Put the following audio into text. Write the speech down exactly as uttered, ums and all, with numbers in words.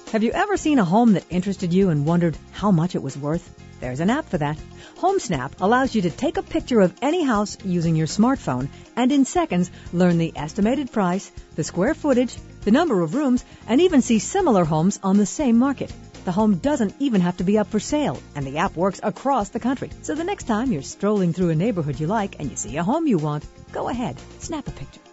Have you ever seen a home that interested you and wondered how much it was worth? There's an app for that. HomeSnap allows you to take a picture of any house using your smartphone and in seconds learn the estimated price, the square footage, the number of rooms, and even see similar homes on the same market. The home doesn't even have to be up for sale, and the app works across the country. So the next time you're strolling through a neighborhood you like and you see a home you want, go ahead, snap a picture.